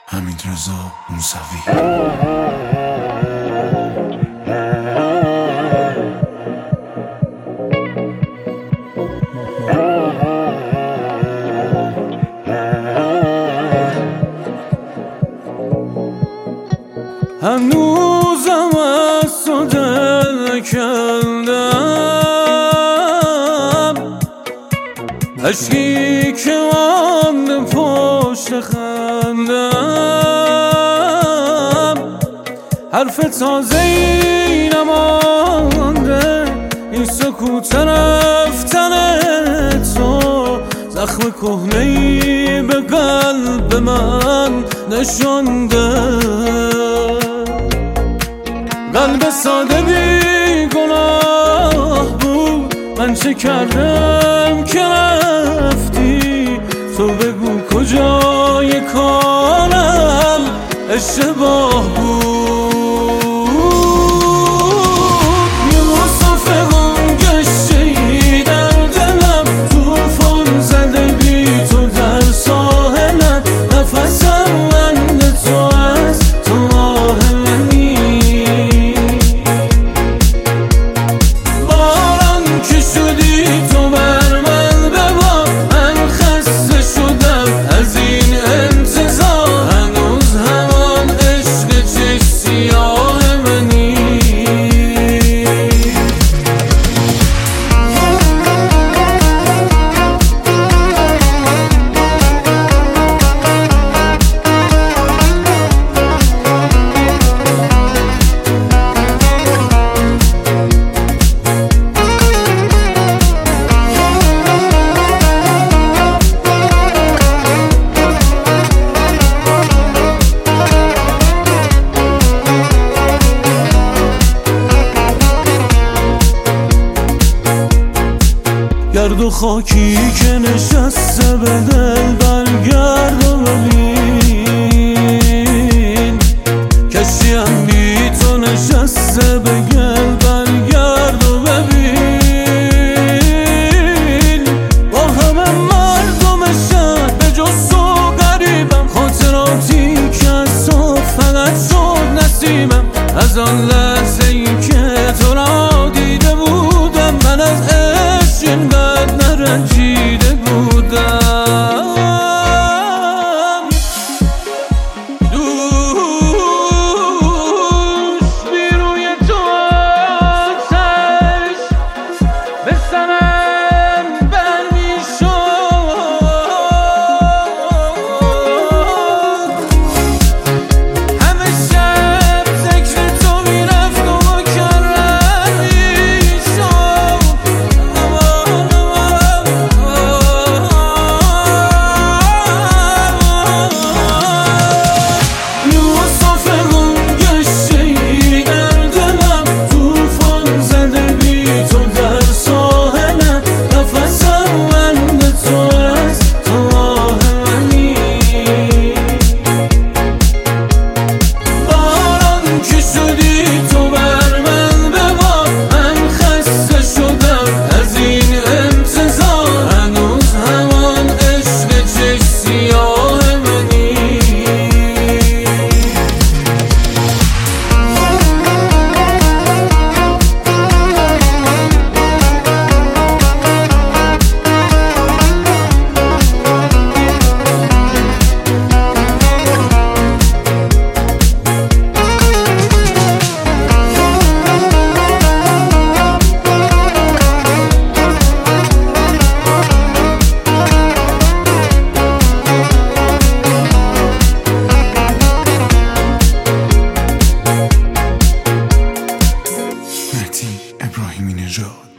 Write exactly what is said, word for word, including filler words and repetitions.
حمیدرضا موسوی. هنوزم از تو دل کندم، اشکی که مانده پشت خندم، حرف تازه ای نمانده، این سکوت رفتن تو زخم کهنه‌ای به قلب من نشانده. قلب ساده بی گناه بود، من چه کردم که رفتی؟ تو بگو کجای کارم اشتباه بود. یه مسافر گم گشته ای در دلم، توفان زده بی تو در ساحلم، نفسم بند تو از تو ماه منی. گرد و خاکی که نشسته به دل برگرد و ببین، کشتی هم بی تو نشسته به گل برگرد و ببین. با همه مردم شهر به جز تو غریبم، خاطراتی که از تو فقط شد نصیبم. از آن لحظه ای که تو را دیده بودم، من از عشق اینقدر نرنجیده بودم. دوش بی روی تو آتش به سرم برمی شد، همه شب ذکر تو می رفت و مکرر می شد. ابراهیمی نژاد.